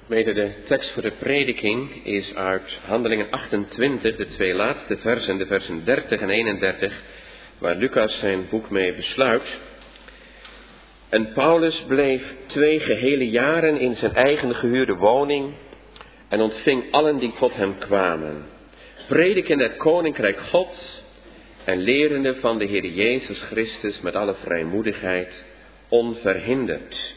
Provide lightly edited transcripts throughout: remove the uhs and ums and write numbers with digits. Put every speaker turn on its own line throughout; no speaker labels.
De tekst voor de prediking is uit Handelingen 28, de twee laatste versen, de versen 30 en 31, waar Lucas zijn boek mee besluit. En Paulus bleef 2 gehele jaren in zijn eigen gehuurde woning en ontving allen die tot hem kwamen, predikende het koninkrijk Gods en lerende van de Heer Jezus Christus met alle vrijmoedigheid, onverhinderd.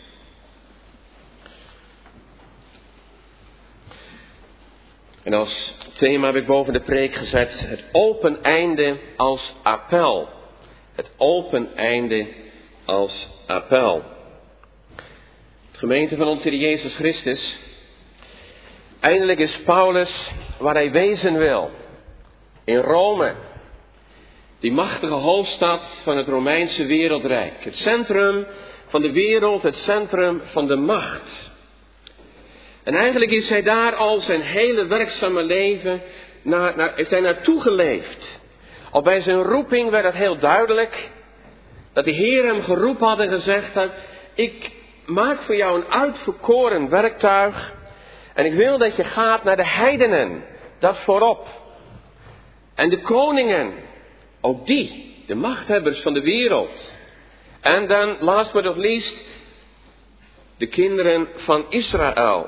En als thema heb ik boven de preek gezet het open einde als appel. Het open einde als appel. De gemeente van onze Heer Jezus Christus. Eindelijk is Paulus waar hij wezen wil. In Rome. Die machtige hoofdstad van het Romeinse wereldrijk. Het centrum van de wereld, het centrum van de macht. En eigenlijk is hij daar al zijn hele werkzame leven heeft hij naartoe geleefd. Al bij zijn roeping werd het heel duidelijk dat de Heer hem geroepen had en gezegd had: ik maak voor jou een uitverkoren werktuig en ik wil dat je gaat naar de heidenen, dat voorop. En de koningen, ook die, de machthebbers van de wereld. En dan, last but not least, de kinderen van Israël.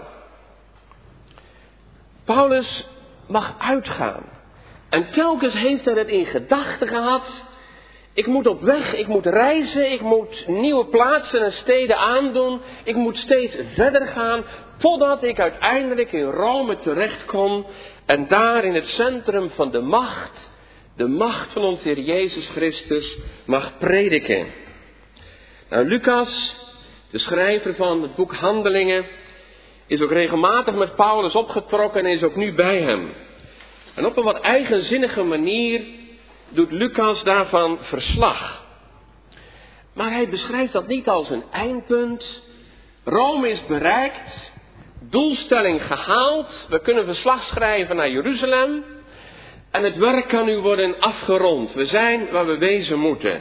Paulus mag uitgaan. En telkens heeft hij het in gedachten gehad. Ik moet op weg, ik moet reizen, ik moet nieuwe plaatsen en steden aandoen. Ik moet steeds verder gaan, totdat ik uiteindelijk in Rome terechtkom. En daar in het centrum van de macht van onze Heer Jezus Christus, mag prediken. Nou, Lucas, de schrijver van het boek Handelingen, is ook regelmatig met Paulus opgetrokken en is ook nu bij hem. En op een wat eigenzinnige manier doet Lucas daarvan verslag. Maar hij beschrijft dat niet als een eindpunt. Rome is bereikt, doelstelling gehaald, we kunnen verslag schrijven naar Jeruzalem. En het werk kan nu worden afgerond. We zijn waar we wezen moeten.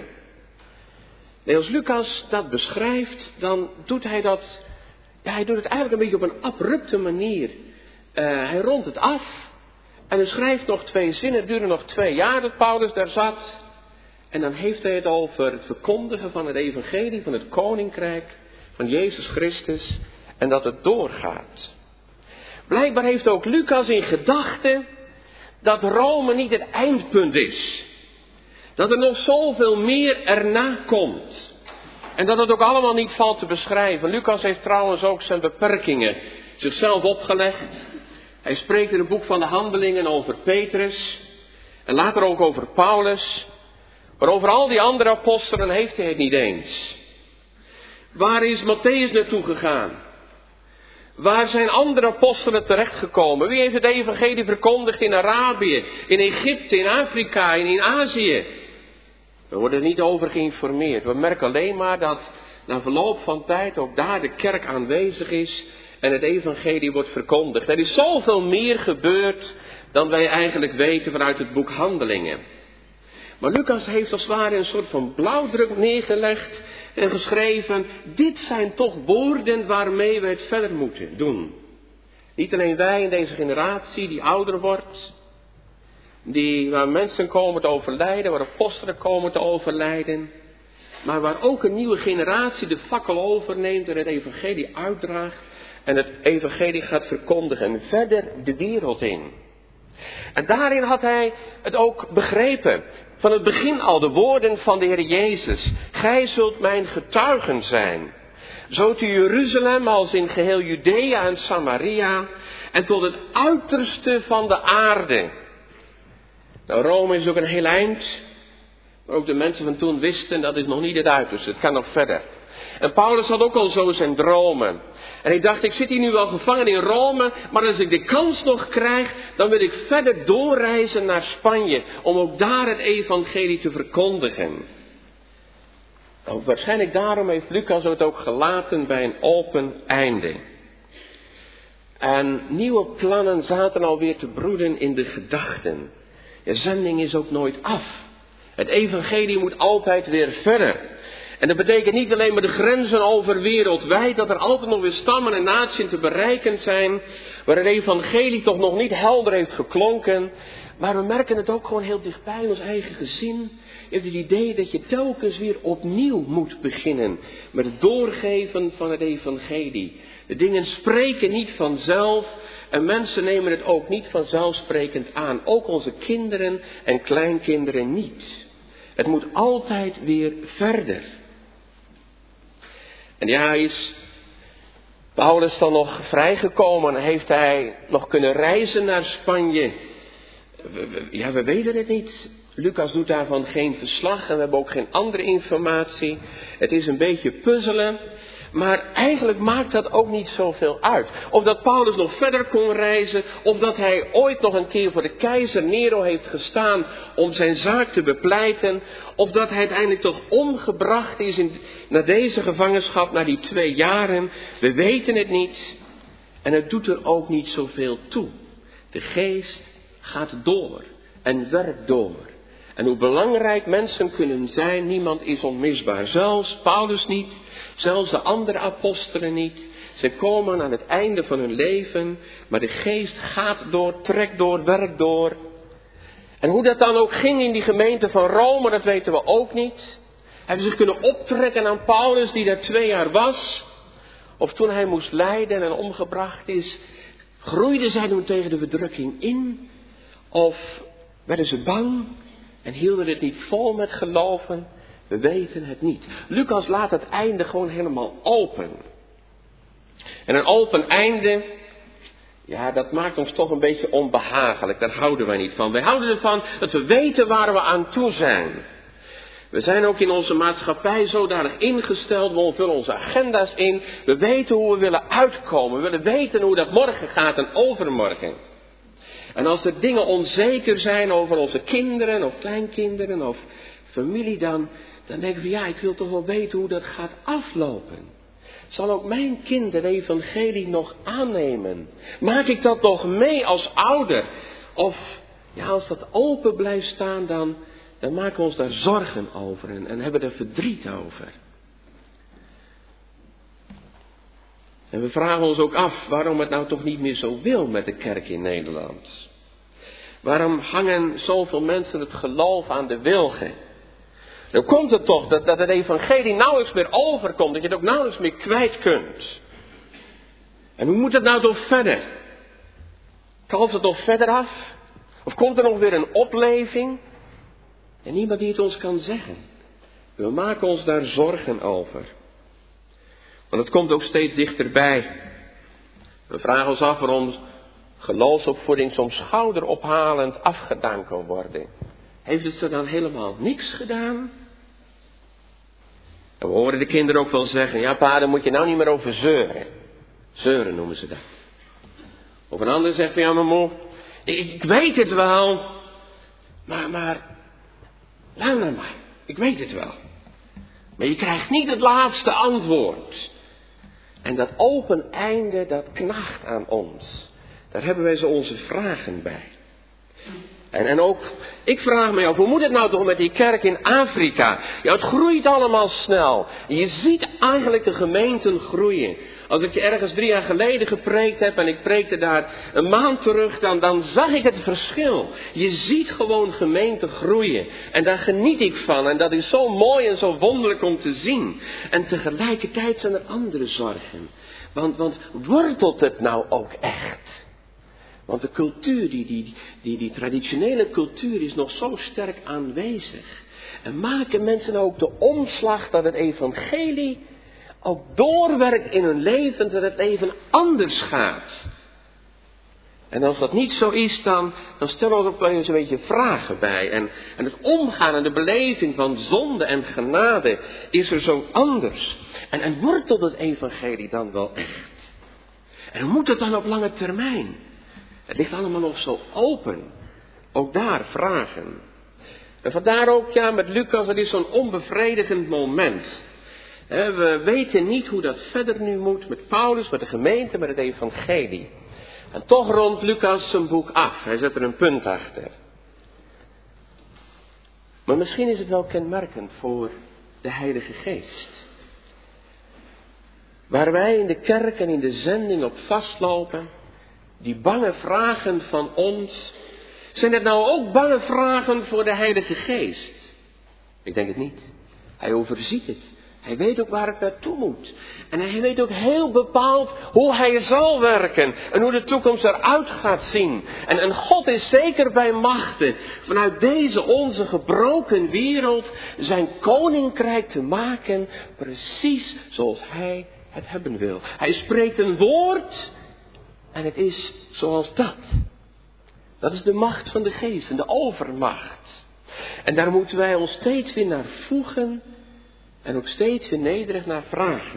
Nee, als Lucas dat beschrijft, dan doet hij dat. Ja, hij doet het eigenlijk een beetje op een abrupte manier. Hij rondt het af. En hij schrijft nog 2 zinnen. Het duurde nog 2 jaar dat Paulus daar zat. En dan heeft hij het over het verkondigen van het evangelie, van het koninkrijk, van Jezus Christus. En dat het doorgaat. Blijkbaar heeft ook Lucas in gedachten dat Rome niet het eindpunt is. Dat er nog zoveel meer erna komt. En dat het ook allemaal niet valt te beschrijven. Lucas heeft trouwens ook zijn beperkingen zichzelf opgelegd. Hij spreekt in het boek van de Handelingen over Petrus. En later ook over Paulus. Maar over al die andere apostelen heeft hij het niet eens. Waar is Mattheüs naartoe gegaan? Waar zijn andere apostelen terechtgekomen? Wie heeft het evangelie verkondigd in Arabië, in Egypte, in Afrika en in Azië? We worden er niet over geïnformeerd. We merken alleen maar dat na verloop van tijd ook daar de kerk aanwezig is en het evangelie wordt verkondigd. Er is zoveel meer gebeurd dan wij eigenlijk weten vanuit het boek Handelingen. Maar Lucas heeft als het ware een soort van blauwdruk neergelegd en geschreven: dit zijn toch woorden waarmee we het verder moeten doen. Niet alleen wij in deze generatie die ouder wordt, waar mensen komen te overlijden, waar apostelen komen te overlijden, maar waar ook een nieuwe generatie de fakkel overneemt en het evangelie uitdraagt en het evangelie gaat verkondigen en verder de wereld in. En daarin had hij het ook begrepen. Van het begin al de woorden van de Heer Jezus. Gij zult mijn getuigen zijn. Zo te Jeruzalem als in geheel Judea en Samaria. En tot het uiterste van de aarde. Nou, Rome is ook een heel eind. Maar ook de mensen van toen wisten, dat is nog niet het uiterste. Het kan nog verder. En Paulus had ook al zo zijn dromen. En hij dacht, ik zit hier nu wel gevangen in Rome, maar als ik de kans nog krijg, dan wil ik verder doorreizen naar Spanje, om ook daar het evangelie te verkondigen. Nou, waarschijnlijk daarom heeft Lucas het ook gelaten bij een open einde. En nieuwe plannen zaten alweer te broeden in de gedachten. De zending is ook nooit af. Het evangelie moet altijd weer verder. En dat betekent niet alleen maar de grenzen over wereldwijd, dat er altijd nog weer stammen en naties te bereiken zijn, waar het evangelie toch nog niet helder heeft geklonken. Maar we merken het ook gewoon heel dichtbij in ons eigen gezin. Je hebt het idee dat je telkens weer opnieuw moet beginnen met het doorgeven van het evangelie. De dingen spreken niet vanzelf en mensen nemen het ook niet vanzelfsprekend aan. Ook onze kinderen en kleinkinderen niet. Het moet altijd weer verder. En ja, is Paulus dan nog vrijgekomen? Heeft hij nog kunnen reizen naar Spanje? Ja, we weten het niet. Lucas doet daarvan geen verslag en we hebben ook geen andere informatie. Het is een beetje puzzelen. Maar eigenlijk maakt dat ook niet zoveel uit. Of dat Paulus nog verder kon reizen. Of dat hij ooit nog een keer voor de keizer Nero heeft gestaan om zijn zaak te bepleiten. Of dat hij uiteindelijk toch omgebracht is naar deze gevangenschap, naar die 2 jaren. We weten het niet. En het doet er ook niet zoveel toe. De geest gaat door en werkt door. En hoe belangrijk mensen kunnen zijn, niemand is onmisbaar. Zelfs Paulus niet, zelfs de andere apostelen niet. Ze komen aan het einde van hun leven, maar de geest gaat door, trekt door, werkt door. En hoe dat dan ook ging in die gemeente van Rome, dat weten we ook niet. Hebben ze zich kunnen optrekken aan Paulus die daar 2 jaar was? Of toen hij moest lijden en omgebracht is, groeiden zij toen tegen de verdrukking in? Of werden ze bang en hielden het niet vol met geloven? We weten het niet. Lucas laat het einde gewoon helemaal open. En een open einde, ja, dat maakt ons toch een beetje onbehagelijk. Daar houden wij niet van. Wij houden ervan dat we weten waar we aan toe zijn. We zijn ook in onze maatschappij zodanig ingesteld, we vullen onze agenda's in. We weten hoe we willen uitkomen. We willen weten hoe dat morgen gaat en overmorgen. En als er dingen onzeker zijn over onze kinderen of kleinkinderen of familie, dan denken we, ja, ik wil toch wel weten hoe dat gaat aflopen. Zal ook mijn kind het evangelie nog aannemen? Maak ik dat nog mee als ouder? Of ja, als dat open blijft staan, dan maken we ons daar zorgen over en hebben er verdriet over. En we vragen ons ook af waarom het nou toch niet meer zo wil met de kerk in Nederland. Waarom hangen zoveel mensen het geloof aan de wilgen? Dan komt het toch dat het evangelie nauwelijks meer overkomt, dat je het ook nauwelijks meer kwijt kunt. En hoe moet het nou toch verder? Kalft het nog verder af? Of komt er nog weer een opleving? En niemand die het ons kan zeggen. We maken ons daar zorgen over. Want het komt ook steeds dichterbij. We vragen ons af waarom geloofsopvoeding soms schouderophalend afgedaan kan worden. Heeft het er dan helemaal niks gedaan? En we horen de kinderen ook wel zeggen, ja pa, daar moet je nou niet meer over zeuren. Zeuren noemen ze dat. Of een ander zegt, ja maar moe, ik weet het wel. Maar, luister maar, ik weet het wel. Maar je krijgt niet het laatste antwoord. En dat open einde, dat knaagt aan ons. Daar hebben wij zo onze vragen bij. En ook, ik vraag me af, hoe moet het nou toch met die kerk in Afrika? Ja, het groeit allemaal snel. Je ziet eigenlijk de gemeenten groeien. Als ik ergens 3 jaar geleden gepreekt heb en ik preekte daar een maand terug, dan zag ik het verschil. Je ziet gewoon gemeenten groeien. En daar geniet ik van. En dat is zo mooi en zo wonderlijk om te zien. En tegelijkertijd zijn er andere zorgen. Want wortelt het nou ook echt? Want de cultuur, die traditionele cultuur is nog zo sterk aanwezig. En maken mensen ook de omslag dat het evangelie ook doorwerkt in hun leven, dat het leven anders gaat. En als dat niet zo is, dan stellen we er ook wel eens een beetje vragen bij. En het omgaan en de beleving van zonde en genade is er zo anders. En wortelt het evangelie dan wel echt? En hoe moet het dan op lange termijn? Het ligt allemaal nog zo open. Ook daar vragen. En vandaar ook, ja, met Lucas, het is zo'n onbevredigend moment. We weten niet hoe dat verder nu moet met Paulus, met de gemeente, met het evangelie. En toch rondt Lucas zijn boek af. Hij zet er een punt achter. Maar misschien is het wel kenmerkend voor de Heilige Geest. Waar wij in de kerk en in de zending op vastlopen, die bange vragen van ons, zijn het nou ook bange vragen voor de Heilige Geest? Ik denk het niet. Hij overziet het. Hij weet ook waar het naartoe moet. En hij weet ook heel bepaald hoe hij zal werken. En hoe de toekomst eruit gaat zien. En God is zeker bij machte vanuit deze onze gebroken wereld zijn koninkrijk te maken. Precies zoals hij het hebben wil. Hij spreekt een woord en het is zoals dat. Dat is de macht van de geest en de overmacht. En daar moeten wij ons steeds weer naar voegen. En ook steeds weer nederig naar vragen.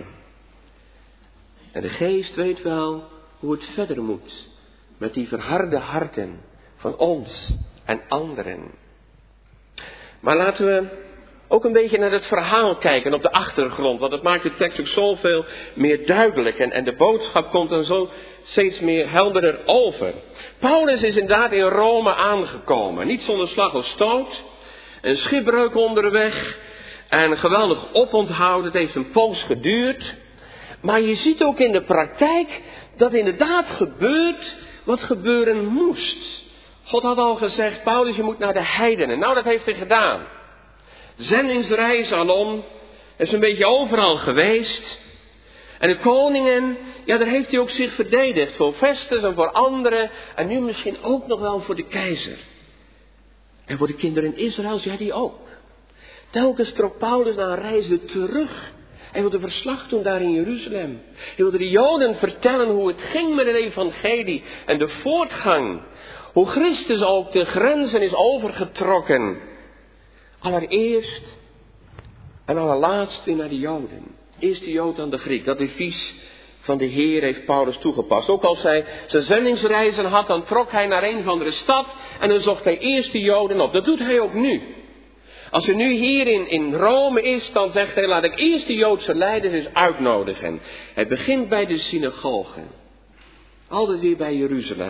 En de geest weet wel hoe het verder moet. Met die verharde harten van ons en anderen. Maar laten we ook een beetje naar het verhaal kijken op de achtergrond. Want dat maakt de tekst ook zoveel meer duidelijk. En de boodschap komt dan zo steeds meer helderder over. Paulus is inderdaad in Rome aangekomen. Niet zonder slag of stoot. Een schipbreuk onderweg. En een geweldig oponthoud. Het heeft een poos geduurd. Maar je ziet ook in de praktijk dat inderdaad gebeurt wat gebeuren moest. God had al gezegd, Paulus, je moet naar de heidenen. Nou, dat heeft hij gedaan. Zendingsreis alom. Hij is een beetje overal geweest. En de koningen, ja, daar heeft hij ook zich verdedigd. Voor Festus en voor anderen. En nu misschien ook nog wel voor de keizer. En voor de kinderen Israëls, ja, die ook. Telkens trok Paulus na een reis weer terug. Hij wilde verslag doen daar in Jeruzalem. Hij wilde de Joden vertellen hoe het ging met het evangelie. En de voortgang. Hoe Christus ook de grenzen is overgetrokken. Allereerst en allerlaatst weer naar de Joden. Eerst de Jood, dan de Griek. Dat devies van de Heer heeft Paulus toegepast. Ook als hij zijn zendingsreizen had, dan trok hij naar een of andere stad. En dan zocht hij eerst de Joden op. Dat doet hij ook nu. Als hij nu hier in Rome is, dan zegt hij, laat ik eerst de Joodse leiders eens uitnodigen. Hij begint bij de synagogen. Altijd weer bij Jeruzalem.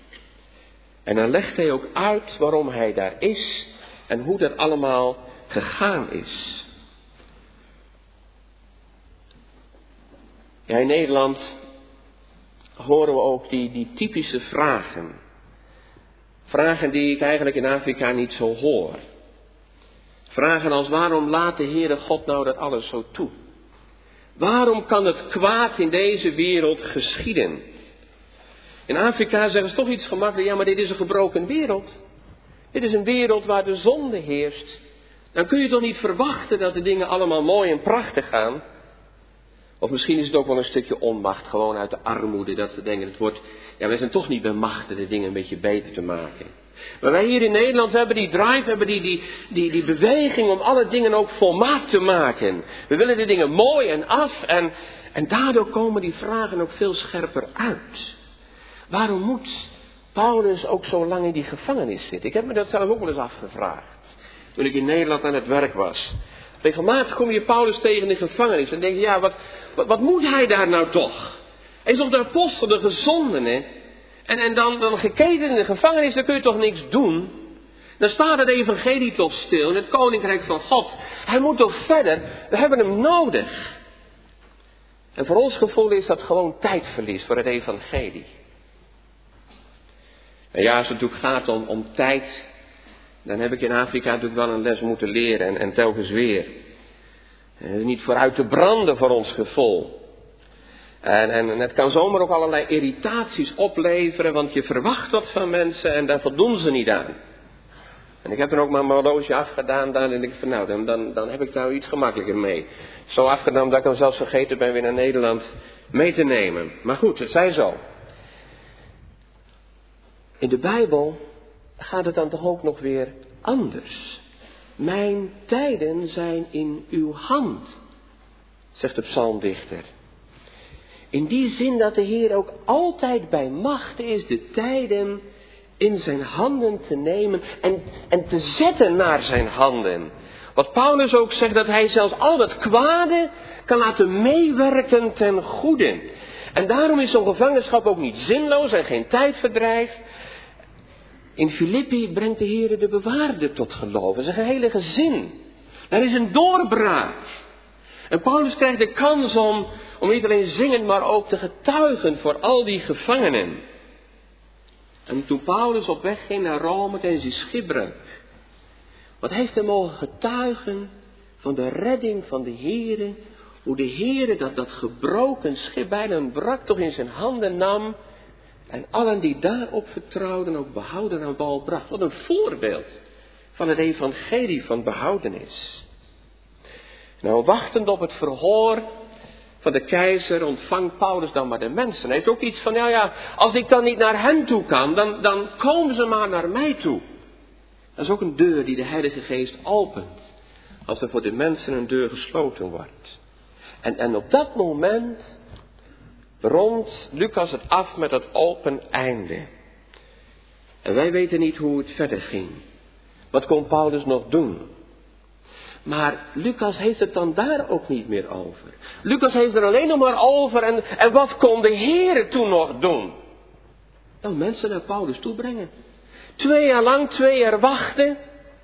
En dan legt hij ook uit waarom hij daar is en hoe dat allemaal gegaan is. Ja, in Nederland horen we ook die typische vragen. Vragen die ik eigenlijk in Afrika niet zo hoor. Vragen als, waarom laat de Heere God nou dat alles zo toe? Waarom kan het kwaad in deze wereld geschieden? In Afrika zeggen ze toch iets gemakkelijk, ja, maar dit is een gebroken wereld. Dit is een wereld waar de zonde heerst. Dan kun je toch niet verwachten dat de dingen allemaal mooi en prachtig gaan? Of misschien is het ook wel een stukje onmacht, gewoon uit de armoede, dat ze denken, het wordt, ja, wij zijn toch niet bij machten de dingen een beetje beter te maken. Maar wij hier in Nederland hebben die drive, hebben die beweging om alle dingen ook volmaakt te maken. We willen de dingen mooi en af en daardoor komen die vragen ook veel scherper uit. Waarom moet Paulus ook zo lang in die gevangenis zitten? Ik heb me dat zelf ook wel eens afgevraagd. Toen ik in Nederland aan het werk was. Regelmatig kom je Paulus tegen in de gevangenis en denk je, ja, wat moet hij daar nou toch? Hij is op de apostel, de gezondene. En dan geketend in de gevangenis, dan kun je toch niks doen? Dan staat het evangelie toch stil in het koninkrijk van God. Hij moet toch verder? We hebben hem nodig. En voor ons gevoel is dat gewoon tijdverlies voor het evangelie. En ja, als het natuurlijk gaat om tijd, dan heb ik in Afrika natuurlijk wel een les moeten leren en telkens weer. Niet vooruit te branden voor ons gevoel. En het kan zomaar ook allerlei irritaties opleveren, want je verwacht wat van mensen en daar voldoen ze niet aan. En ik heb dan ook maar mijn horloge afgedaan en denk ik van nou, dan heb ik daar iets gemakkelijker mee. Zo afgedaan dat ik dan zelfs vergeten ben weer naar Nederland mee te nemen. Maar goed, het zij zo. In de Bijbel gaat het dan toch ook nog weer anders. Mijn tijden zijn in uw hand, zegt de psalmdichter. In die zin dat de Heer ook altijd bij machte is de tijden in zijn handen te nemen en te zetten naar zijn handen. Wat Paulus ook zegt, dat hij zelfs al dat kwade kan laten meewerken ten goede. En daarom is zo'n gevangenschap ook niet zinloos en geen tijdverdrijf. In Filippi brengt de Heer de bewaarde tot geloof. Dat is een hele gezin. Er is een doorbraak. En Paulus krijgt de kans om niet alleen zingend, maar ook te getuigen voor al die gevangenen. En toen Paulus op weg ging naar Rome tijdens die schipbreuk, wat heeft hij mogen getuigen van de redding van de Heere, hoe de Heere dat gebroken schip bijna een brak toch in zijn handen nam en allen die daarop vertrouwden ook behouden aan wal bracht. Wat een voorbeeld van het evangelie van behoudenis. Nou, wachtend op het verhoor van de keizer ontvangt Paulus dan maar de mensen. Hij heeft ook iets van, als ik dan niet naar hen toe kan, dan komen ze maar naar mij toe. Dat is ook een deur die de Heilige Geest opent, als er voor de mensen een deur gesloten wordt. En op dat moment rondt Lucas het af met het open einde. En wij weten niet hoe het verder ging. Wat kon Paulus nog doen? Maar Lucas heeft het dan daar ook niet meer over. Lucas heeft er alleen nog maar over. En wat kon de Heere toen nog doen? Nou, mensen naar Paulus toebrengen. 2 jaar lang, 2 jaar wachten.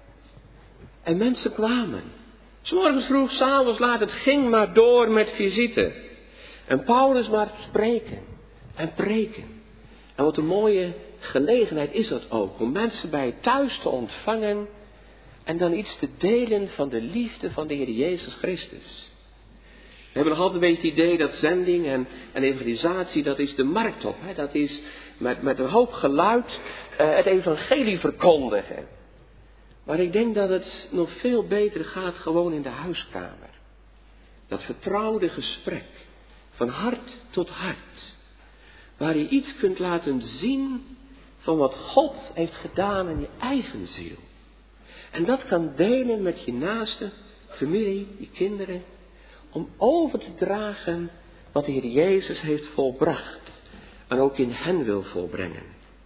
En mensen kwamen. 's Morgens vroeg, 's avonds laat, het ging maar door met visite. En Paulus maar spreken en preken. En wat een mooie gelegenheid is dat ook. Om mensen bij thuis te ontvangen. En dan iets te delen van de liefde van de Heer Jezus Christus. We hebben nog altijd een beetje het idee dat zending en evangelisatie, dat is de markt op. Hè? Dat is met een hoop geluid het evangelie verkondigen. Maar ik denk dat het nog veel beter gaat gewoon in de huiskamer. Dat vertrouwde gesprek, van hart tot hart. Waar je iets kunt laten zien van wat God heeft gedaan in je eigen ziel. En dat kan delen met je naaste, familie, je kinderen. Om over te dragen wat de Heer Jezus heeft volbracht. En ook in hen wil volbrengen.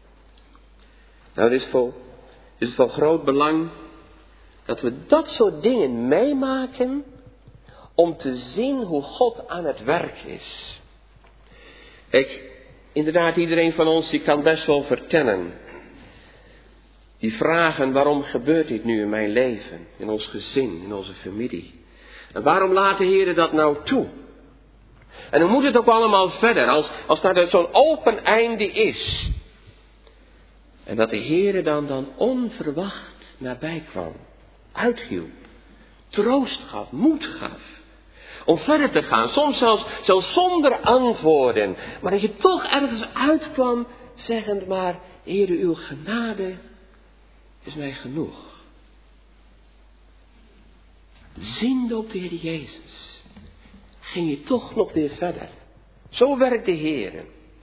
Nou, het is van groot belang dat we dat soort dingen meemaken. Om te zien hoe God aan het werk is. Kijk, inderdaad, iedereen van ons die kan best wel vertellen. Die vragen, waarom gebeurt dit nu in mijn leven, in ons gezin, in onze familie? En waarom laat de Heer dat nou toe? En hoe moet het ook allemaal verder, als daar zo'n open einde is? En dat de Heer dan onverwacht nabij kwam, uithielp, troost gaf, moed gaf. Om verder te gaan, soms zelfs zonder antwoorden. Maar dat je toch ergens uitkwam, zeggend maar, Heer, uw genade is mij genoeg. Ziende op de Heer Jezus, ging je toch nog weer verder. Zo werkt de Heer.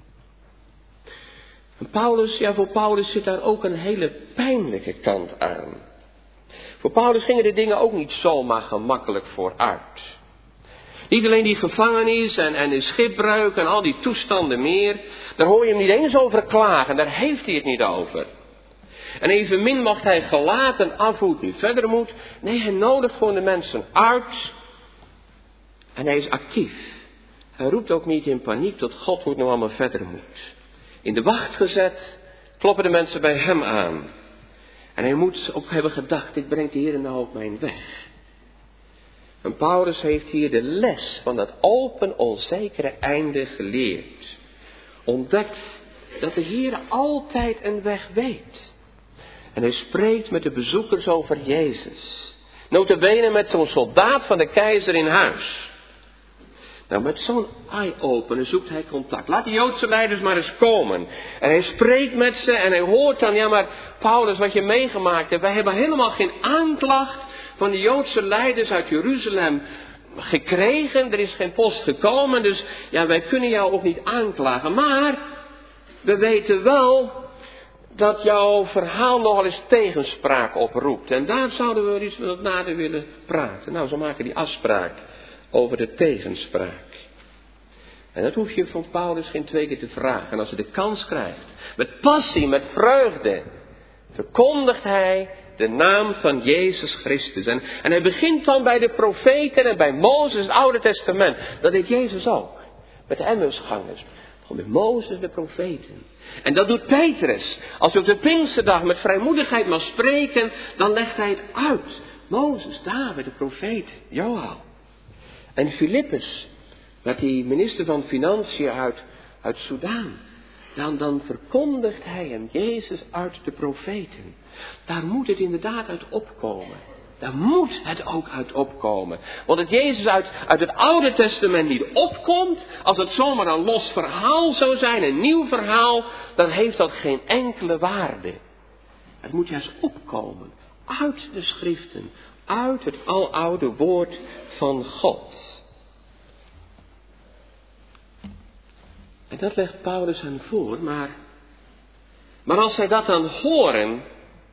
En voor Paulus zit daar ook een hele pijnlijke kant aan. Voor Paulus gingen de dingen ook niet zomaar gemakkelijk vooruit. Niet alleen die gevangenis en de schipbreuk en al die toestanden meer. Daar hoor je hem niet eens over klagen, daar heeft hij het niet over. En evenmin mag hij gelaten af hoe het nu verder moet. Nee, hij nodigt gewoon de mensen uit. En hij is actief. Hij roept ook niet in paniek tot God hoe het nou allemaal verder moet. In de wacht gezet, kloppen de mensen bij hem aan. En hij moet ook hebben gedacht, dit brengt de Heer nou op mijn weg. En Paulus heeft hier de les van dat open, onzekere einde geleerd. Ontdekt dat de Heer altijd een weg weet. En hij spreekt met de bezoekers over Jezus. Nota bene met zo'n soldaat van de keizer in huis. Nou, met zo'n eye-opener zoekt hij contact. Laat de Joodse leiders maar eens komen. En hij spreekt met ze en hij hoort dan, ja maar Paulus, wat je meegemaakt hebt. Wij hebben helemaal geen aanklacht van de Joodse leiders uit Jeruzalem gekregen. Er is geen post gekomen, dus ja, wij kunnen jou ook niet aanklagen. Maar we weten wel dat jouw verhaal nogal eens tegenspraak oproept. En daar zouden we eens wat nader willen praten. Nou, zo maken die afspraak over de tegenspraak. En dat hoef je van Paulus geen 2 keer te vragen. En als hij de kans krijgt, met passie, met vreugde, verkondigt hij de naam van Jezus Christus. En hij begint dan bij de profeten en bij Mozes, het Oude Testament. Dat deed Jezus ook. Met de Emmausgangers. Met Mozes en de profeten. En dat doet Petrus. Als hij op de Pinksterdag met vrijmoedigheid mag spreken, dan legt hij het uit. Mozes, David, de profeet, Joel. En Filippus, met die minister van Financiën uit Soudaan. Dan verkondigt hij hem, Jezus uit de profeten. Daar moet het inderdaad uit opkomen. Daar moet het ook uit opkomen. Want het Jezus uit het Oude Testament niet opkomt, als het zomaar een los verhaal zou zijn, een nieuw verhaal, dan heeft dat geen enkele waarde. Het moet juist opkomen uit de schriften, uit het aloude woord van God. En dat legt Paulus hen voor, maar als zij dat dan horen,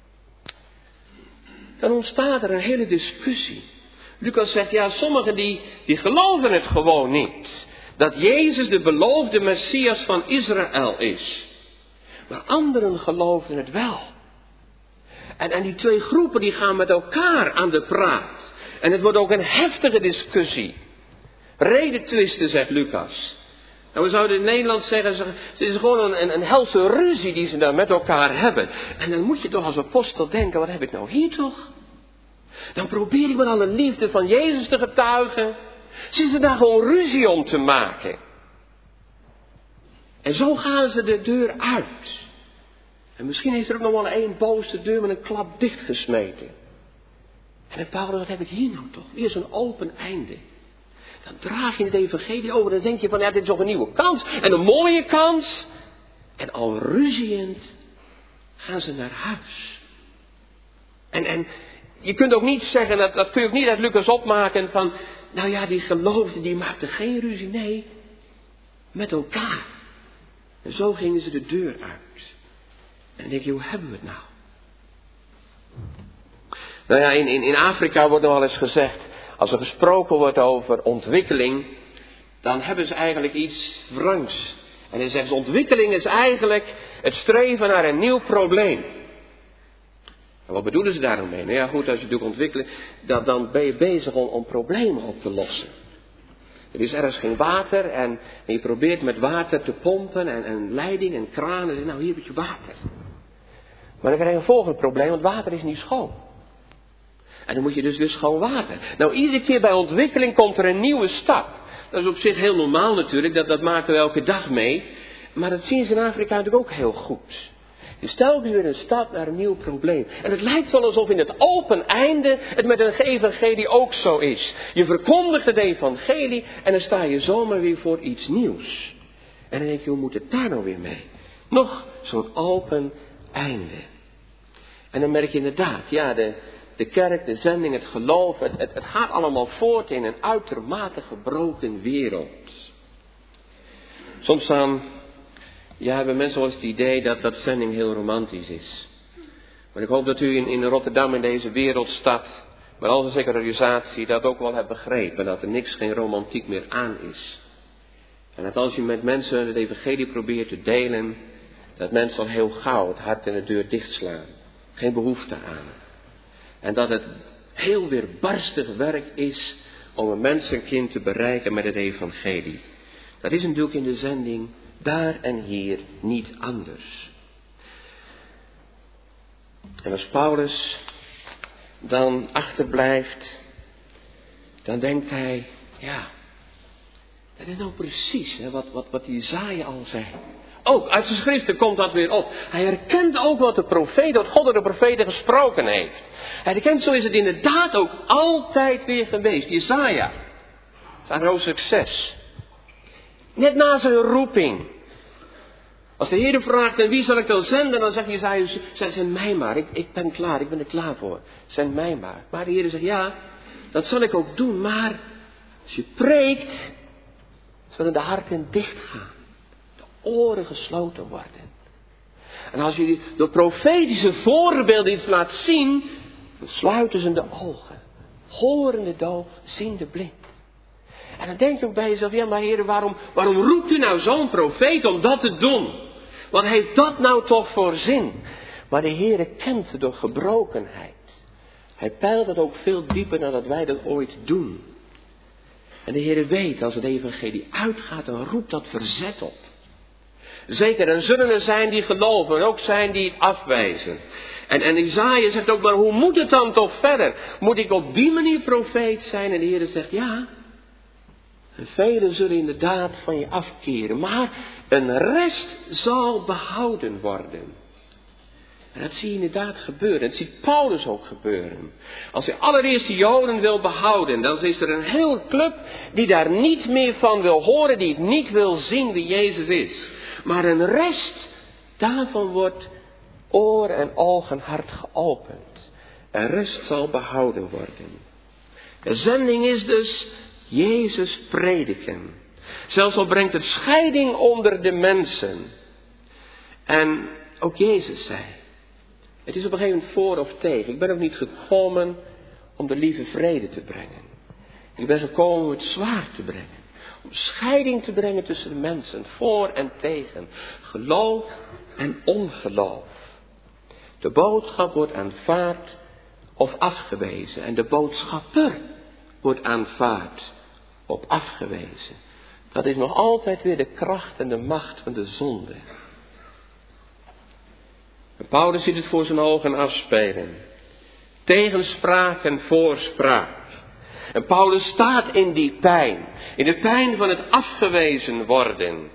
dan ontstaat er een hele discussie. Lucas zegt, ja, sommigen die geloven het gewoon niet. Dat Jezus de beloofde Messias van Israël is. Maar anderen geloven het wel. En die twee groepen die gaan met elkaar aan de praat. En het wordt ook een heftige discussie. Redetwisten, zegt Lucas. En we zouden in Nederland zeggen, het is gewoon een helse ruzie die ze daar met elkaar hebben. En dan moet je toch als apostel denken, wat heb ik nou hier toch? Dan probeer ik met alle liefde van Jezus te getuigen. Zitten ze daar gewoon ruzie om te maken. En zo gaan ze de deur uit. En misschien heeft er ook nog wel één boos de deur met een klap dichtgesmeten. En dan Paulus, wat heb ik hier nou toch? Hier is een open einde. Dan draag je het evangelie over en dan denk je van, ja, dit is nog een nieuwe kans. En een mooie kans. En al ruziend gaan ze naar huis. En je kunt ook niet zeggen, dat kun je ook niet uit Lucas opmaken van, nou ja, die geloofden, die maakten geen ruzie. Nee, met elkaar. En zo gingen ze de deur uit. En dan denk je, hoe hebben we het nou? Nou ja, in Afrika wordt nog wel eens gezegd, als er gesproken wordt over ontwikkeling, dan hebben ze eigenlijk iets wrangs. En dan zeggen ze, ontwikkeling is eigenlijk het streven naar een nieuw probleem. En wat bedoelen ze daar nou mee? Nou ja, goed, als je doet ontwikkelen, dan ben je bezig om problemen op te lossen. Er is ergens geen water en je probeert met water te pompen en leiding en kranen. Nou, hier heb je water. Maar dan krijg je een volgend probleem, want water is niet schoon. En dan moet je dus weer schoon water. Nou, iedere keer bij ontwikkeling komt er een nieuwe stap. Dat is op zich heel normaal natuurlijk, dat maken we elke dag mee. Maar dat zien ze in Afrika natuurlijk ook heel goed. Dus telkens weer een stap naar een nieuw probleem. En het lijkt wel alsof in het open einde het met een evangelie ook zo is. Je verkondigt het evangelie en dan sta je zomaar weer voor iets nieuws. En dan denk je, hoe moet het daar nou weer mee? Nog zo'n open einde. En dan merk je inderdaad, ja, de kerk, de zending, het geloof, het gaat allemaal voort in een uitermate gebroken wereld. Soms dan, ja, hebben mensen wel eens het idee dat zending heel romantisch is. Maar ik hoop dat u in Rotterdam in deze wereldstad, met al zijn secularisatie, dat ook wel hebt begrepen. Dat er niks, geen romantiek meer aan is. En dat als je met mensen het evangelie probeert te delen, dat mensen al heel gauw het hart en de deur dichtslaan. Geen behoefte aan. En dat het heel weerbarstig werk is om een mensenkind te bereiken met het evangelie. Dat is natuurlijk in de zending daar en hier niet anders. En als Paulus dan achterblijft, dan denkt hij, ja, dat is nou precies wat Jesaja al zei. Ook uit zijn schriften komt dat weer op. Hij herkent ook wat God door de profeten gesproken heeft. Hij herkent, zo is het inderdaad ook altijd weer geweest. Jesaja, zijn hoofdstuk 6. Net na zijn roeping. Als de Heer vraagt, en wie zal ik dan zenden? Dan zegt Jesaja, zend mij maar. Ik ben klaar, ik ben er klaar voor. Zend mij maar. Maar de Heer zegt, ja, dat zal ik ook doen. Maar als je preekt, zullen de harten dicht gaan. Oren gesloten worden. En als je door profetische voorbeelden iets laat zien, dan sluiten ze de ogen. Horende doof, ziende blind. En dan denk je ook bij jezelf, ja maar Heer, waarom roept u nou zo'n profeet om dat te doen? Wat heeft dat nou toch voor zin? Maar de Heer kent het door gebrokenheid. Hij peilt het ook veel dieper dan dat wij dat ooit doen. En de Heer weet, als het evangelie uitgaat, dan roept dat verzet op. Zeker, er zullen er zijn die geloven en ook zijn die het afwijzen. En Isaïe zegt ook, maar hoe moet het dan toch verder? Moet ik op die manier profeet zijn? En de Heer zegt, ja. En velen zullen inderdaad van je afkeren. Maar een rest zal behouden worden. En dat zie je inderdaad gebeuren. Dat ziet Paulus ook gebeuren. Als hij allereerst de Joden wil behouden, dan is er een hele club die daar niet meer van wil horen, die het niet wil zien wie Jezus is. Maar een rest, daarvan wordt oor en oog en hart geopend. En rest zal behouden worden. De zending is dus Jezus prediken. Zelfs al brengt het scheiding onder de mensen. En ook Jezus zei, het is op een gegeven moment voor of tegen. Ik ben ook niet gekomen om de lieve vrede te brengen. Ik ben gekomen om het zwaar te brengen. Om scheiding te brengen tussen de mensen, voor en tegen. Geloof en ongeloof. De boodschap wordt aanvaard of afgewezen. En de boodschapper wordt aanvaard of afgewezen. Dat is nog altijd weer de kracht en de macht van de zonde. En Paulus ziet het voor zijn ogen afspelen. Tegenspraak en voorspraak. En Paulus staat in die pijn. In de pijn van het afgewezen worden.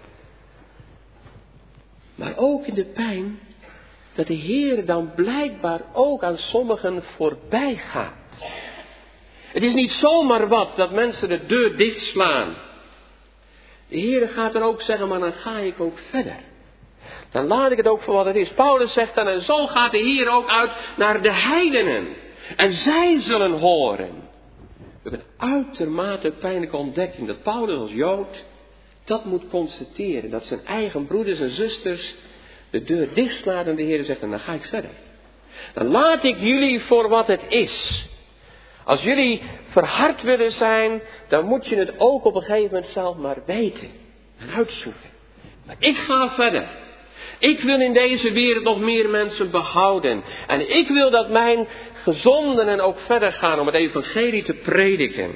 Maar ook in de pijn dat de Heer dan blijkbaar ook aan sommigen voorbij gaat. Het is niet zomaar wat dat mensen de deur dichtslaan. De Heer gaat dan ook zeggen, maar dan ga ik ook verder. Dan laat ik het ook voor wat het is. Paulus zegt dan, en zo gaat de Heer ook uit naar de heidenen. En zij zullen horen. We hebben een uitermate pijnlijke ontdekking dat Paulus als Jood dat moet constateren. Dat zijn eigen broeders en zusters de deur dichtslaat en de Heer zegt, en dan ga ik verder. Dan laat ik jullie voor wat het is. Als jullie verhard willen zijn, dan moet je het ook op een gegeven moment zelf maar weten en uitzoeken. Maar ik ga verder. Ik wil in deze wereld nog meer mensen behouden. En ik wil dat mijn gezondenen ook verder gaan om het evangelie te prediken.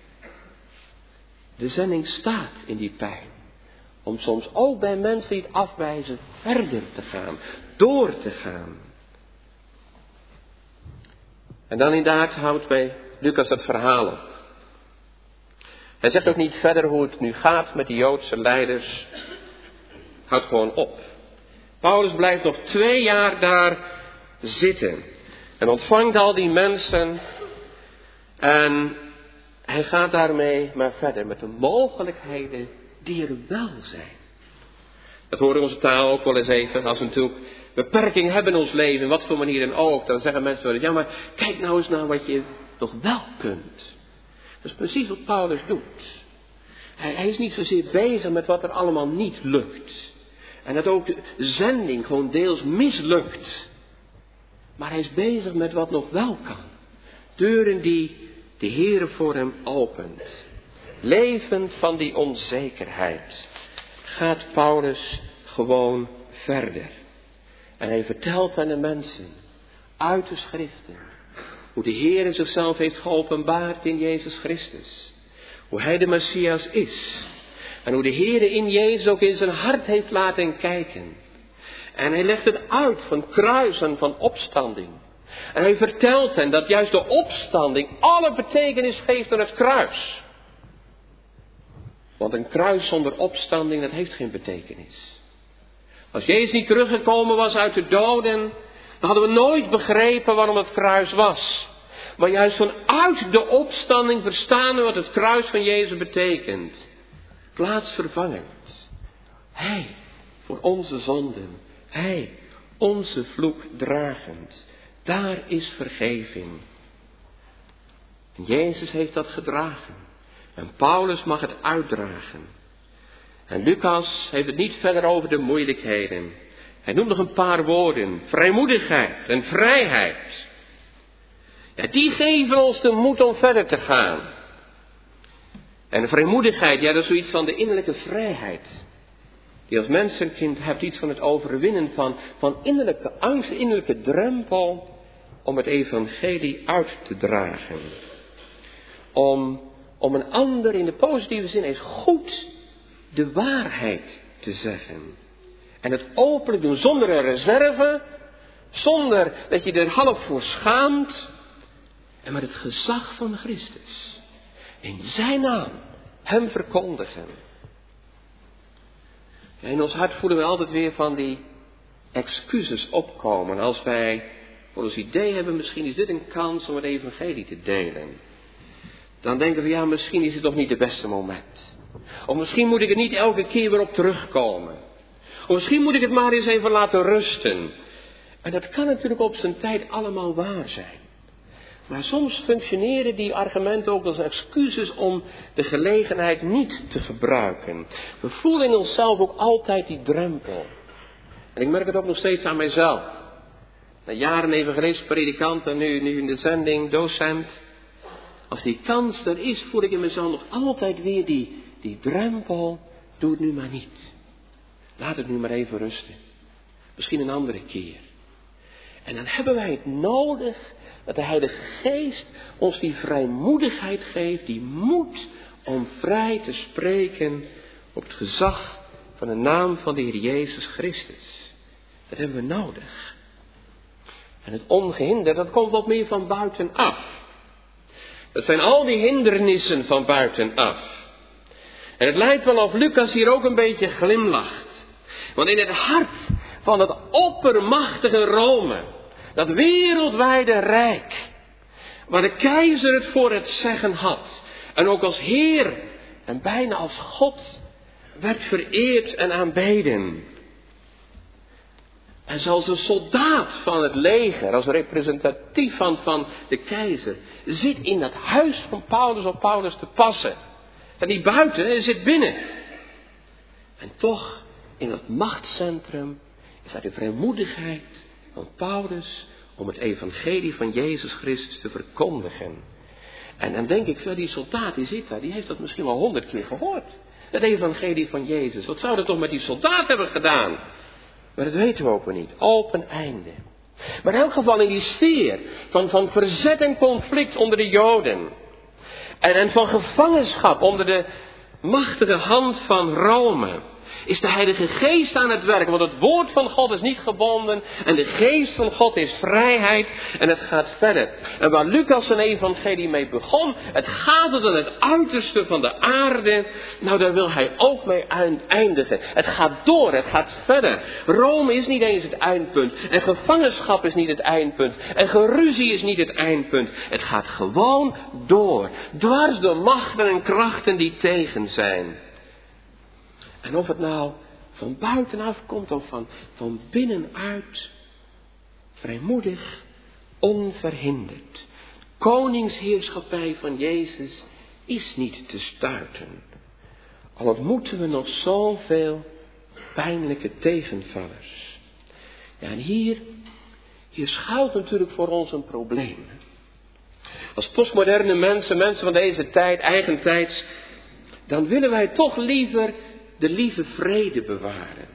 De zending staat in die pijn. Om soms ook bij mensen die het afwijzen verder te gaan. Door te gaan. En dan inderdaad houdt bij Lucas het verhaal op. Hij zegt ook niet verder hoe het nu gaat met de Joodse leiders. Houdt gewoon op. Paulus blijft nog 2 jaar daar zitten. En ontvangt al die mensen. En hij gaat daarmee maar verder met de mogelijkheden die er wel zijn. Dat horen onze taal ook wel eens even. Als we natuurlijk beperking hebben in ons leven, in wat voor manier dan ook. Dan zeggen mensen wel eens, ja maar kijk nou eens naar wat je toch wel kunt. Dat is precies wat Paulus doet. Hij is niet zozeer bezig met wat er allemaal niet lukt. En dat ook de zending gewoon deels mislukt. Maar hij is bezig met wat nog wel kan. Deuren die de Heer voor hem opent. Levend van die onzekerheid gaat Paulus gewoon verder. En hij vertelt aan de mensen uit de schriften hoe de Heer zichzelf heeft geopenbaard in Jezus Christus. Hoe hij de Messias is. En hoe de Heer in Jezus ook in zijn hart heeft laten kijken. En hij legt het uit van kruis en van opstanding. En hij vertelt hen dat juist de opstanding alle betekenis geeft aan het kruis. Want een kruis zonder opstanding, dat heeft geen betekenis. Als Jezus niet teruggekomen was uit de doden, dan hadden we nooit begrepen waarom het kruis was. Maar juist vanuit de opstanding verstaan we wat het kruis van Jezus betekent. Plaatsvervangend. Hij voor onze zonden. Hij onze vloek dragend. Daar is vergeving. En Jezus heeft dat gedragen. En Paulus mag het uitdragen. En Lucas heeft het niet verder over de moeilijkheden. Hij noemt nog een paar woorden. Vrijmoedigheid en vrijheid. Ja, die geven ons de moed om verder te gaan. En de vrijmoedigheid, ja, dat is zoiets van de innerlijke vrijheid. Die als mensenkind hebt iets van het overwinnen van innerlijke angst, innerlijke drempel. Om het evangelie uit te dragen. Om een ander in de positieve zin eens goed de waarheid te zeggen. En het openlijk doen zonder een reserve. Zonder dat je er half voor schaamt. En met het gezag van Christus. In zijn naam hem verkondigen. En in ons hart voelen we altijd weer van die excuses opkomen. Als wij voor ons idee hebben, misschien is dit een kans om het evangelie te delen. Dan denken we, ja, misschien is het toch niet het beste moment. Of misschien moet ik er niet elke keer weer op terugkomen. Of misschien moet ik het maar eens even laten rusten. En dat kan natuurlijk op zijn tijd allemaal waar zijn. Maar soms functioneren die argumenten ook als excuses om de gelegenheid niet te gebruiken. We voelen in onszelf ook altijd die drempel. En ik merk het ook nog steeds aan mijzelf. Na jaren evangelist, predikant en nu in de zending, docent. Als die kans er is, voel ik in mezelf nog altijd weer die drempel. Doe het nu maar niet. Laat het nu maar even rusten. Misschien een andere keer. En dan hebben wij het nodig dat de Heilige Geest ons die vrijmoedigheid geeft, die moed om vrij te spreken op het gezag van de naam van de Heer Jezus Christus. Dat hebben we nodig. En het ongehinderd, dat komt wat meer van buitenaf. Dat zijn al die hindernissen van buitenaf. En het lijkt wel of Lucas hier ook een beetje glimlacht. Want in het hart van het oppermachtige Rome, dat wereldwijde rijk, waar de keizer het voor het zeggen had, en ook als Heer en bijna als God werd vereerd en aanbeden. En zelfs een soldaat van het leger, als representatief van de keizer, zit in dat huis van Paulus op Paulus te passen. En niet buiten, hij zit binnen. En toch, in dat machtscentrum, is daar de vrijmoedigheid van Paulus om het evangelie van Jezus Christus te verkondigen. En dan denk ik, die soldaat die zit daar, die heeft dat misschien wel 100 keer gehoord. Het evangelie van Jezus. Wat zou dat toch met die soldaat hebben gedaan? Maar dat weten we ook niet. Open einde. Maar in elk geval in die sfeer van verzet en conflict onder de Joden. En van gevangenschap onder de machtige hand van Rome. Is de Heilige Geest aan het werk. Want het woord van God is niet gebonden. En de Geest van God is vrijheid. En het gaat verder. En waar Lucas zijn evangelie mee begon. Het gaat tot het uiterste van de aarde. Nou, daar wil hij ook mee eindigen. Het gaat door. Het gaat verder. Rome is niet eens het eindpunt. En gevangenschap is niet het eindpunt. En geruzie is niet het eindpunt. Het gaat gewoon door. Dwars door machten en krachten die tegen zijn. En of het nou van buitenaf komt of van binnenuit. Vrijmoedig, onverhinderd. Koningsheerschappij van Jezus is niet te stuiten. Al ontmoeten we nog zoveel pijnlijke tegenvallers. Ja, en hier schuilt natuurlijk voor ons een probleem. Als postmoderne mensen van deze tijd, eigentijds, dan willen wij toch liever de lieve vrede bewaren.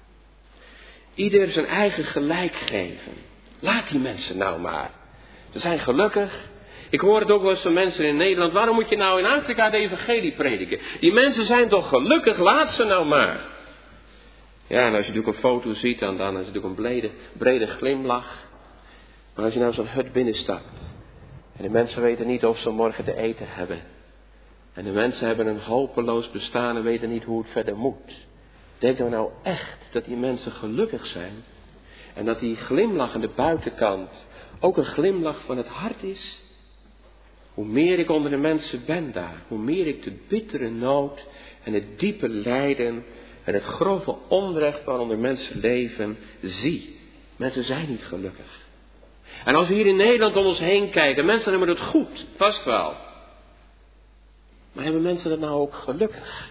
Ieder zijn eigen gelijk geven. Laat die mensen nou maar. Ze zijn gelukkig. Ik hoor het ook wel eens van mensen in Nederland. Waarom moet je nou in Afrika de evangelie prediken? Die mensen zijn toch gelukkig, laat ze nou maar. Ja, en als je natuurlijk een foto ziet, dan is het natuurlijk een brede glimlach. Maar als je nou zo'n hut binnenstapt. En de mensen weten niet of ze morgen te eten hebben. En de mensen hebben een hopeloos bestaan en weten niet hoe het verder moet. Denk nou echt dat die mensen gelukkig zijn. En dat die glimlach aan de buitenkant ook een glimlach van het hart is. Hoe meer ik onder de mensen ben daar. Hoe meer ik de bittere nood en het diepe lijden en het grove onrecht waaronder mensen leven zie. Mensen zijn niet gelukkig. En als we hier in Nederland om ons heen kijken, mensen hebben het goed, vast wel. Maar hebben mensen dat nou ook gelukkig?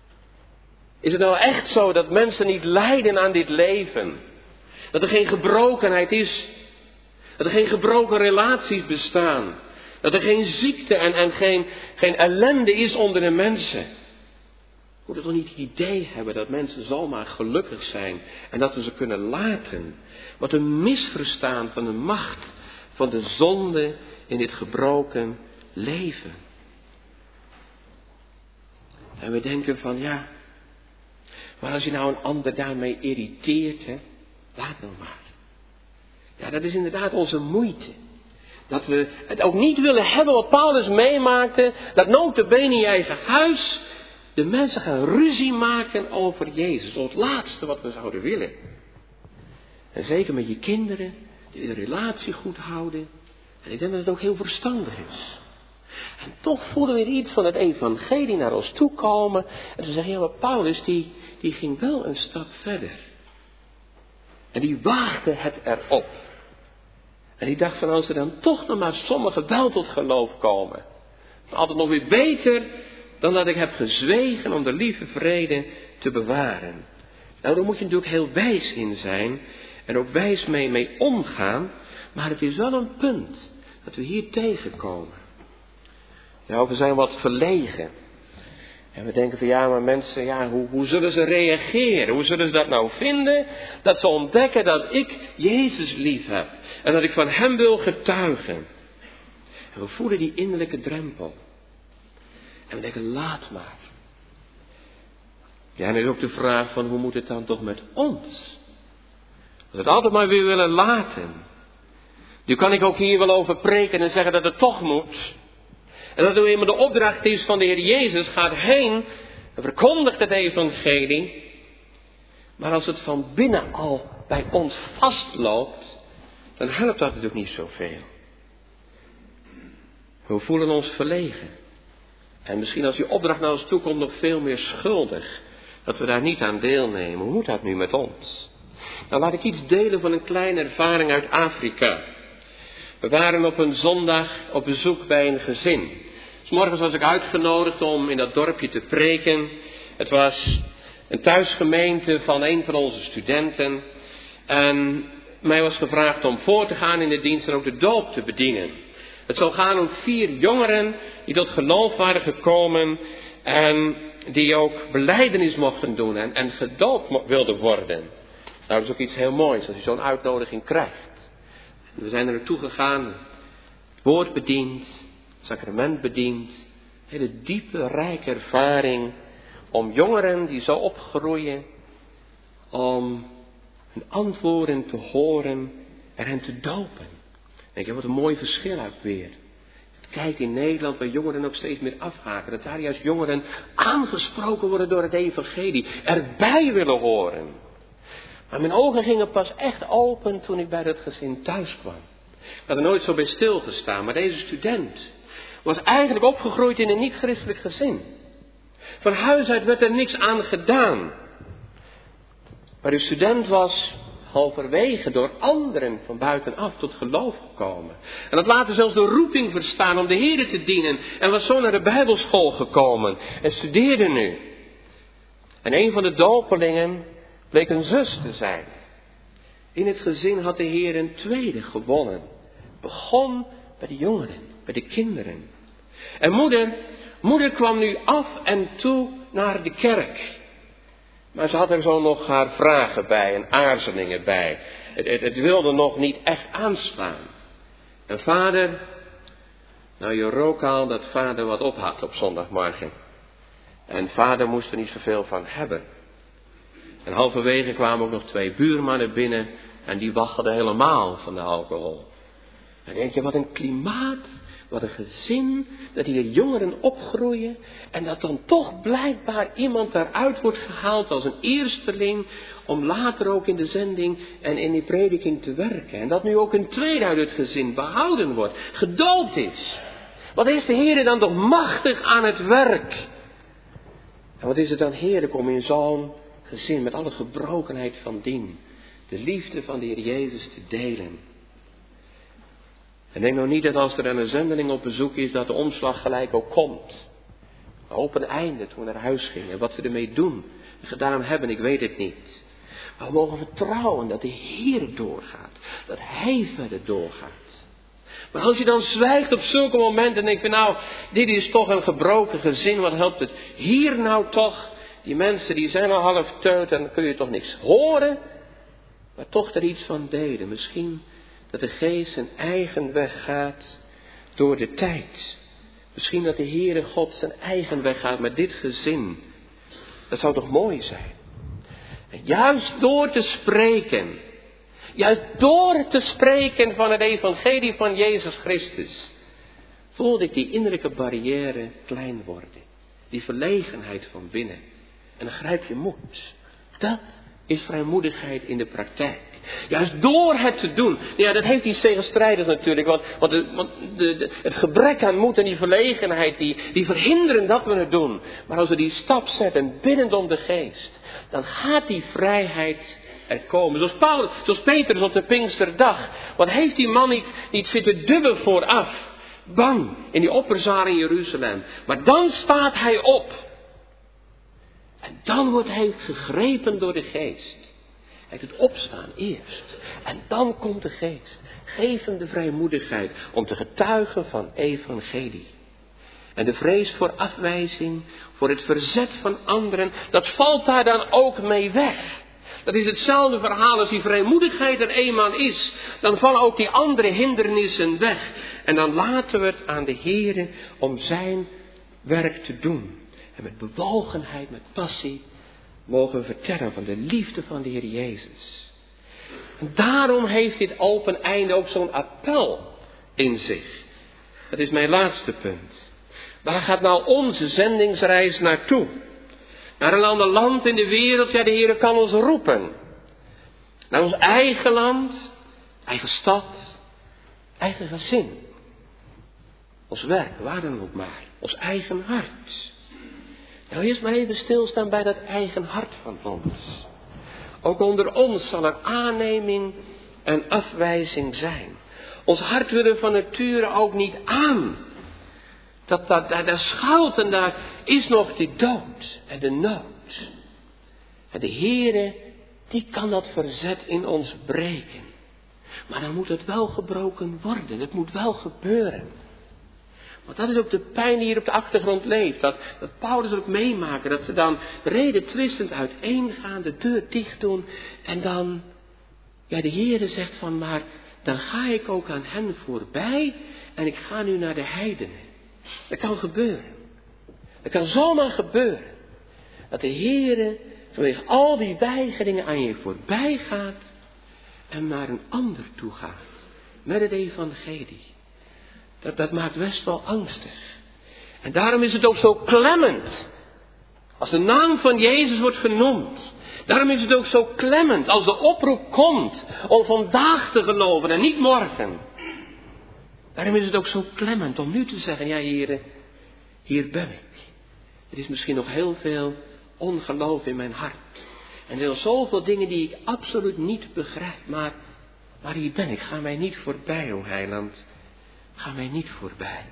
Is het nou echt zo dat mensen niet lijden aan dit leven? Dat er geen gebrokenheid is? Dat er geen gebroken relaties bestaan? Dat er geen ziekte en geen ellende is onder de mensen? Moeten we toch niet het idee hebben dat mensen zomaar gelukkig zijn en dat we ze kunnen laten? Wat een misverstaan van de macht van de zonde in dit gebroken leven. En we denken van ja, maar als je nou een ander daarmee irriteert, laat nou maar. Ja, dat is inderdaad onze moeite. Dat we het ook niet willen hebben wat Paulus meemaakte. Dat nota bene in je eigen huis de mensen gaan ruzie maken over Jezus. Dat is het laatste wat we zouden willen. En zeker met je kinderen, die de relatie goed houden. En ik denk dat het ook heel verstandig is. En toch voelen we iets van het evangelie naar ons toe komen. En ze zeggen, ja, maar Paulus die ging wel een stap verder. En die waagde het erop. En die dacht van, als er dan toch nog maar sommigen wel tot geloof komen. Altijd nog weer beter dan dat ik heb gezwegen om de lieve vrede te bewaren. Nou, daar moet je natuurlijk heel wijs in zijn. En ook wijs mee omgaan. Maar het is wel een punt dat we hier tegenkomen. Ja, we zijn wat verlegen. En we denken van ja, maar mensen, ja, hoe zullen ze reageren? Hoe zullen ze dat nou vinden? Dat ze ontdekken dat ik Jezus lief heb. En dat ik van hem wil getuigen. En we voelen die innerlijke drempel. En we denken, laat maar. Ja, en er is ook de vraag van hoe moet het dan toch met ons? Als we het altijd maar weer willen laten. Nu kan ik ook hier wel over preken en zeggen dat het toch moet. En dat nu eenmaal de opdracht is van de Heer Jezus, gaat heen en verkondigt het evangelie. Maar als het van binnen al bij ons vastloopt, dan helpt dat natuurlijk niet zoveel. We voelen ons verlegen. En misschien als die opdracht naar ons toe komt nog veel meer schuldig. Dat we daar niet aan deelnemen. Hoe moet dat nu met ons? Nou, laat ik iets delen van een kleine ervaring uit Afrika. We waren op een zondag op bezoek bij een gezin. 'S Morgens was ik uitgenodigd om in dat dorpje te preken. Het was een thuisgemeente van een van onze studenten. En mij was gevraagd om voor te gaan in de dienst en ook de doop te bedienen. Het zou gaan om 4 jongeren die tot geloof waren gekomen. En die ook belijdenis mochten doen en gedoopt wilden worden. Nou, dat is ook iets heel moois als je zo'n uitnodiging krijgt. We zijn er naartoe gegaan, het woord bediend, sacrament bediend. Hele diepe, rijke ervaring om jongeren die zo opgroeien, om hun antwoorden te horen en hen te dopen. Denk je, wat een mooi verschil ook weer. Kijk in Nederland waar jongeren ook steeds meer afhaken. Dat daar juist jongeren aangesproken worden door het evangelie. Erbij willen horen. Maar mijn ogen gingen pas echt open toen ik bij dat gezin thuis kwam. Ik had er nooit zo bij stilgestaan. Maar deze student was eigenlijk opgegroeid in een niet-christelijk gezin. Van huis uit werd er niks aan gedaan. Maar de student was halverwege door anderen van buitenaf tot geloof gekomen. En had later zelfs de roeping verstaan om de Heere te dienen. En was zo naar de Bijbelschool gekomen. En studeerde nu. En een van de dopelingen bleek een zus te zijn. In het gezin had de Heer een tweede gewonnen. Begon bij de jongeren, bij de kinderen. En moeder kwam nu af en toe naar de kerk. Maar ze had er zo nog haar vragen bij en aarzelingen bij. Het wilde nog niet echt aanslaan. En vader, nou je rook al dat vader wat op had op zondagmorgen. En vader moest er niet zoveel van hebben. En halverwege kwamen ook nog 2 buurmannen binnen en die waggelden helemaal van de alcohol. Dan denk je, wat een klimaat, wat een gezin, dat hier jongeren opgroeien en dat dan toch blijkbaar iemand daaruit wordt gehaald als een eersteling om later ook in de zending en in die prediking te werken. En dat nu ook een tweede uit het gezin behouden wordt, gedoopt is. Wat is de Heer dan toch machtig aan het werk? En wat is het dan heerlijk om in zo'n gezin met alle gebrokenheid van dien de liefde van de Heer Jezus te delen. En denk nou niet dat als er een zendeling op bezoek is, dat de omslag gelijk ook komt. Maar op een einde, toen we naar huis gingen, en wat we ermee doen en gedaan hebben, ik weet het niet. Maar we mogen vertrouwen dat de Heer doorgaat, dat Hij verder doorgaat. Maar als je dan zwijgt op zulke momenten en denkt van nou, dit is toch een gebroken gezin, wat helpt het hier nou toch? Die mensen die zijn al half teut en dan kun je toch niks horen. Maar toch er iets van delen. Misschien dat de geest zijn eigen weg gaat door de tijd. Misschien dat de Heere God zijn eigen weg gaat met dit gezin. Dat zou toch mooi zijn. En juist door te spreken Juist door te spreken van het evangelie van Jezus Christus, voelde ik die innerlijke barrière klein worden. Die verlegenheid van binnen. En dan grijp je moed. Dat is vrijmoedigheid in de praktijk. Juist door het te doen. Ja, dat heeft iets tegenstrijders natuurlijk. Want het gebrek aan moed en die verlegenheid, die verhinderen dat we het doen. Maar als we die stap zetten, biddend om de geest, dan gaat die vrijheid er komen. Zoals Petrus op de Pinksterdag. Wat heeft die man niet zitten dubben vooraf? Bang in die opperzaal in Jeruzalem. Maar dan staat hij op. En dan wordt hij gegrepen door de geest. Hij doet opstaan eerst. En dan komt de geest. Geef hem de vrijmoedigheid om te getuigen van evangelie. En de vrees voor afwijzing, voor het verzet van anderen, dat valt daar dan ook mee weg. Dat is hetzelfde verhaal als die vrijmoedigheid er eenmaal is. Dan vallen ook die andere hindernissen weg. En dan laten we het aan de Heere om zijn werk te doen. En met bewogenheid, met passie, mogen we vertellen van de liefde van de Heer Jezus. En daarom heeft dit open einde ook zo'n appel in zich. Dat is mijn laatste punt. Waar gaat nou onze zendingsreis naartoe? Naar een ander land in de wereld, ja, de Heer kan ons roepen. Naar ons eigen land, eigen stad, eigen gezin. Ons werk, waar dan ook maar. Ons eigen hart. Nou, eerst maar even stilstaan bij dat eigen hart van ons. Ook onder ons zal er aanneming en afwijzing zijn. Ons hart willen van nature ook niet aan. Daar schuilt en daar is nog de dood en de nood. En de Heere, die kan dat verzet in ons breken. Maar dan moet het wel gebroken worden. Het moet wel gebeuren. Want dat is ook de pijn die hier op de achtergrond leeft. Dat Paulus ook meemaken. Dat ze dan reden twistend uiteengaan. De deur dicht doen. En dan, ja, de Heere zegt van, maar dan ga ik ook aan hen voorbij. En ik ga nu naar de heidenen. Dat kan gebeuren. Dat kan zomaar gebeuren. Dat de Heere vanwege al die weigeringen aan je voorbij gaat. En naar een ander toe gaat. Met het evangelie. Dat maakt best wel angstig. En daarom is het ook zo klemmend. Als de naam van Jezus wordt genoemd. Daarom is het ook zo klemmend als de oproep komt om vandaag te geloven en niet morgen. Daarom is het ook zo klemmend om nu te zeggen, ja Heere, hier ben ik. Er is misschien nog heel veel ongeloof in mijn hart. En er zijn zoveel dingen die ik absoluut niet begrijp. Maar hier ben ik. Ga mij niet voorbij, o Heiland. Ga mij niet voorbij.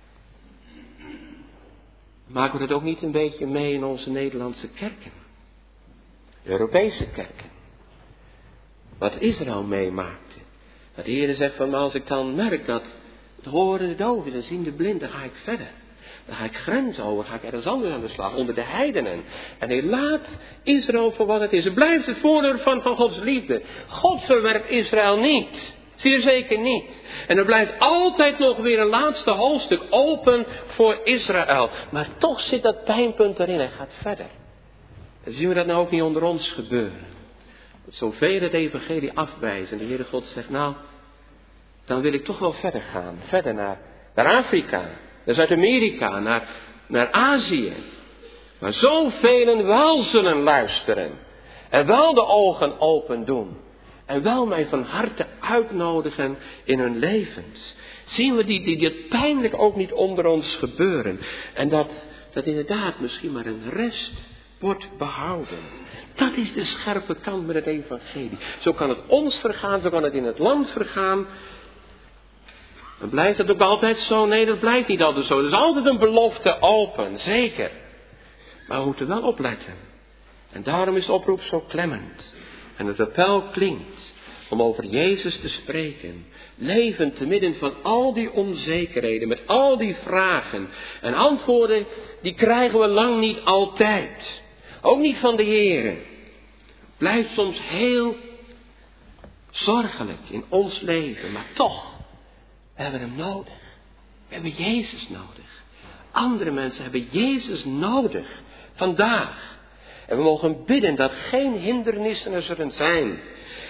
Maken we dat ook niet een beetje mee in onze Nederlandse kerken? De Europese kerken. Wat Israël meemaakte. Dat de Heer zegt van, maar als ik dan merk dat het horen de doven, de zien de blind, dan ga ik verder. Dan ga ik grenzen over, ga ik ergens anders aan de slag, onder de heidenen. En hij laat Israël voor wat het is. Het blijft het voordeel van Gods liefde. God verwerpt Israël niet. Zeer zeker niet. En er blijft altijd nog weer een laatste hoofdstuk open voor Israël. Maar toch zit dat pijnpunt erin. Hij gaat verder. En zien we dat nou ook niet onder ons gebeuren? Dat zoveel het evangelie afwijzen. En de Heere God zegt, nou, dan wil ik toch wel verder gaan. Verder naar Afrika, naar Zuid-Amerika, naar Azië. Maar zoveel wel zullen luisteren. En wel de ogen open doen. En wel mij van harte uitnodigen in hun levens. Zien we die pijnlijk ook niet onder ons gebeuren. En dat inderdaad misschien maar een rest wordt behouden. Dat is de scherpe kant met het evangelie. Zo kan het ons vergaan, zo kan het in het land vergaan. En blijft het ook altijd zo? Nee, dat blijft niet altijd zo. Er is altijd een belofte open, zeker. Maar we moeten wel opletten. En daarom is de oproep zo klemmend. En het appel klinkt om over Jezus te spreken. Levend te midden van al die onzekerheden, met al die vragen. En antwoorden, die krijgen we lang niet altijd. Ook niet van de Heere. Blijft soms heel zorgelijk in ons leven. Maar toch, we hebben hem nodig. We hebben Jezus nodig. Andere mensen hebben Jezus nodig. Vandaag. En we mogen bidden dat geen hindernissen er zullen zijn.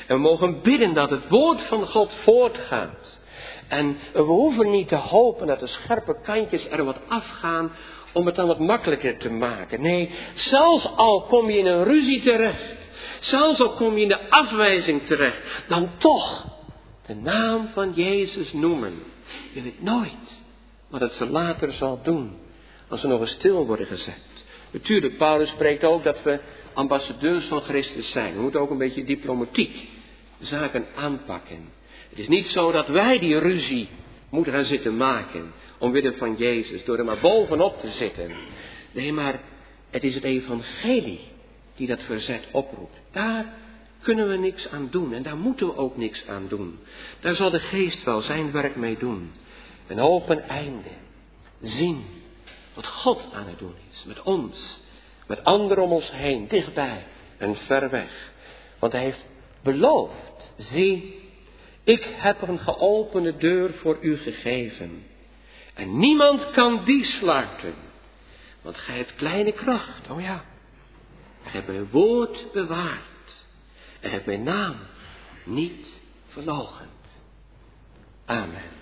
En we mogen bidden dat het woord van God voortgaat. En we hoeven niet te hopen dat de scherpe kantjes er wat afgaan om het dan wat makkelijker te maken. Nee, zelfs al kom je in een ruzie terecht, zelfs al kom je in de afwijzing terecht, dan toch de naam van Jezus noemen. Je weet nooit wat het ze later zal doen, als ze nog eens stil worden gezet. Natuurlijk, Paulus spreekt ook dat we ambassadeurs van Christus zijn. We moeten ook een beetje diplomatiek de zaken aanpakken. Het is niet zo dat wij die ruzie moeten gaan zitten maken omwille van Jezus, door er maar bovenop te zitten. Nee, maar het is het evangelie die dat verzet oproept. Daar kunnen we niks aan doen en daar moeten we ook niks aan doen. Daar zal de geest wel zijn werk mee doen. En op een einde zien wat God aan het doen is. Met ons, met anderen om ons heen, dichtbij en ver weg. Want hij heeft beloofd, zie, ik heb een geopende deur voor u gegeven. En niemand kan die sluiten. Want gij hebt kleine kracht, oh ja. Gij hebt mijn woord bewaard. En hebt mijn naam niet verloochend. Amen.